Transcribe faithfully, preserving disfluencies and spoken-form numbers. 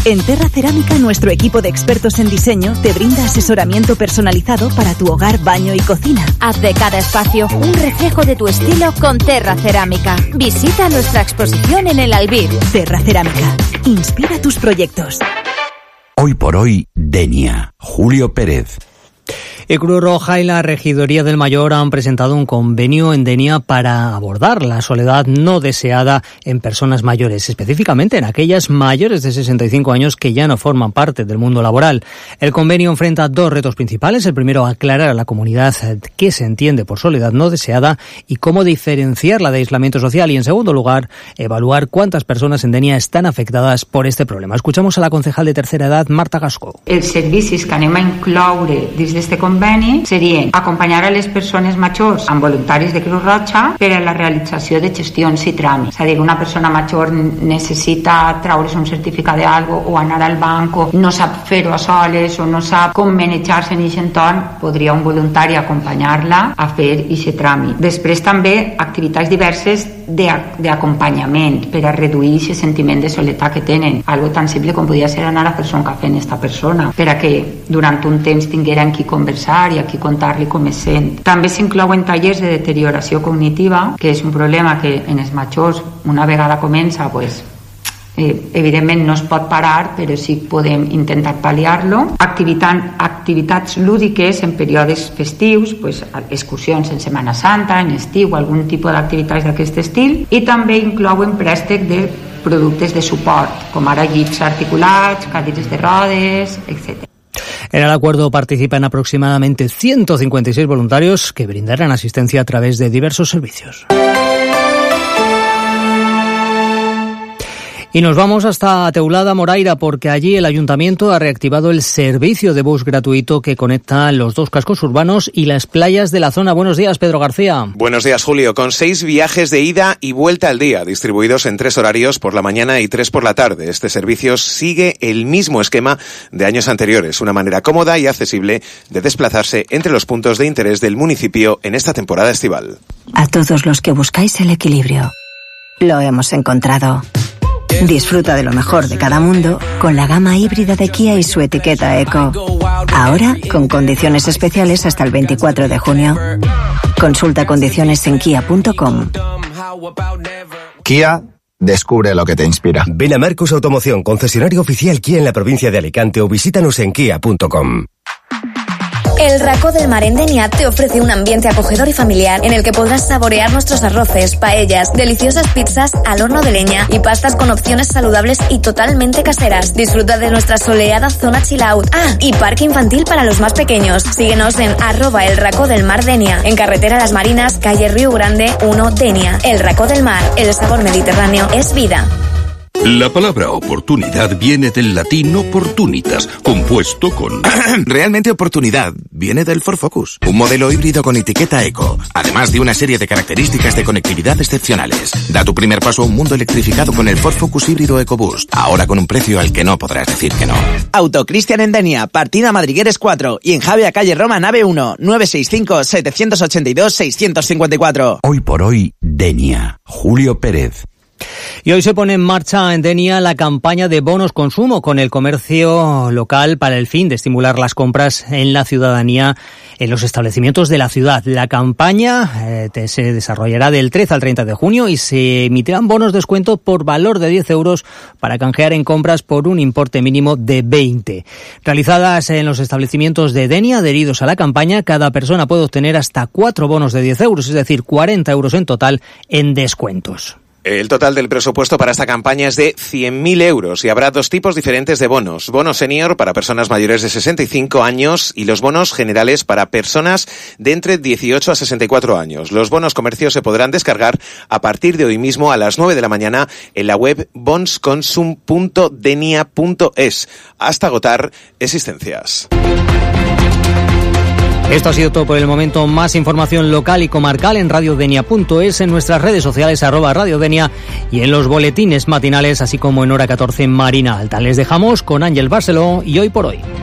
En Terra Cerámica, nuestro equipo de expertos en diseño te brinda asesoramiento personalizado para tu hogar, baño y cocina. Haz de cada espacio un reflejo de tu estilo con Terra Cerámica. Visita nuestra exposición en el Albir. Terra Cerámica. Inspira tus proyectos. Hoy por hoy, Denia. Julio Pérez. El Cruz Roja y la Regidoría del Mayor han presentado un convenio en Denia para abordar la soledad no deseada en personas mayores, específicamente en aquellas mayores de sesenta y cinco años que ya no forman parte del mundo laboral. El convenio enfrenta dos retos principales. El primero, aclarar a la comunidad qué se entiende por soledad no deseada y cómo diferenciarla de aislamiento social. Y en segundo lugar, evaluar cuántas personas en Denia están afectadas por este problema. Escuchamos a la concejal de Tercera Edad, Marta Gascó. Els servicis que anem a incloure dins d'este conveni serien acompanyar a les persones majors amb voluntaris de Cruz Roja per a la realització de gestions i tràmits. És a dir, una persona major necessita traure's un certificat d'algo o anar al banc o no sap fer-ho a soles o no sap com manejar-se en aquest entorn, podria un voluntari acompanyar-la a fer aquest tràmit. Després també activitats diverses d'acompanyament per a reduir aquest sentiment de soledat que tenen. Algo tan simple com podia ser anar a fer un cafè amb aquesta persona per a que durant un temps tingueren qui conversar i a qui contar-li com es sent. També s'inclouen tallers de deterioració cognitiva, que és un problema que en els majors una vegada comença, pues, eh, evidentment no es pot parar, però sí podem intentar pal·liar-lo. Activitat, activitats lúdiques en períodes festius, pues, excursions en Setmana Santa, en estiu, algun tipus d'activitats d'aquest estil, i també inclouen préstec de productes de suport, com ara llits articulats, cadires de rodes, etcètera. En el acuerdo participan aproximadamente ciento cincuenta y seis voluntarios que brindarán asistencia a través de diversos servicios. Y nos vamos hasta Teulada, Moraira, porque allí el Ayuntamiento ha reactivado el servicio de bus gratuito que conecta los dos cascos urbanos y las playas de la zona. Buenos días, Pedro García. Buenos días, Julio. Con seis viajes de ida y vuelta al día, distribuidos en tres horarios por la mañana y tres por la tarde. Este servicio sigue el mismo esquema de años anteriores, una manera cómoda y accesible de desplazarse entre los puntos de interés del municipio en esta temporada estival. A todos los que buscáis el equilibrio, lo hemos encontrado. Disfruta de lo mejor de cada mundo con la gama híbrida de Kia y su etiqueta Eco. Ahora con condiciones especiales hasta el veinticuatro de junio. Consulta condiciones en kia punto com. Kia, descubre lo que te inspira. Ven a Marcos Automoción, concesionario oficial Kia en la provincia de Alicante, o visítanos en kia punto com. El Racó del Mar en Denia te ofrece un ambiente acogedor y familiar en el que podrás saborear nuestros arroces, paellas, deliciosas pizzas al horno de leña y pastas con opciones saludables y totalmente caseras. Disfruta de nuestra soleada zona chill out. Ah, y parque infantil para los más pequeños. Síguenos en arroba el Racó del Mar Denia, en carretera Las Marinas, calle Río Grande uno, Denia. El Racó del Mar, el sabor mediterráneo es vida. La palabra oportunidad viene del latín opportunitas, compuesto con... Realmente oportunidad viene del Ford Focus, un modelo híbrido con etiqueta Eco, además de una serie de características de conectividad excepcionales. Da tu primer paso a un mundo electrificado con el Ford Focus híbrido EcoBoost, ahora con un precio al que no podrás decir que no. Auto Cristian en Denia, partida Madrigueres cuatro y en Javia calle Roma nave uno, nueve seis cinco, siete ocho dos, seis cinco cuatro. Hoy por hoy, Denia. Julio Pérez. Y hoy se pone en marcha en Denia la campaña de bonos consumo con el comercio local para el fin de estimular las compras en la ciudadanía en los establecimientos de la ciudad. La campaña eh, se desarrollará del trece al treinta de junio y se emitirán bonos de descuento por valor de diez euros para canjear en compras por un importe mínimo de veinte. Realizadas en los establecimientos de Denia adheridos a la campaña, cada persona puede obtener hasta cuatro bonos de diez euros, es decir, cuarenta euros en total en descuentos. El total del presupuesto para esta campaña es de cien mil euros y habrá dos tipos diferentes de bonos. Bono senior para personas mayores de sesenta y cinco años y los bonos generales para personas de entre dieciocho a sesenta y cuatro años. Los bonos comercios se podrán descargar a partir de hoy mismo a las nueve de la mañana en la web bonsconsum punto denia punto es hasta agotar existencias. Esto ha sido todo por el momento. Más información local y comarcal en radiodenia punto es, en nuestras redes sociales arroba radiodenia y en los boletines matinales, así como en hora catorce en Marina Alta. Les dejamos con Ángel Barceló y Hoy por Hoy.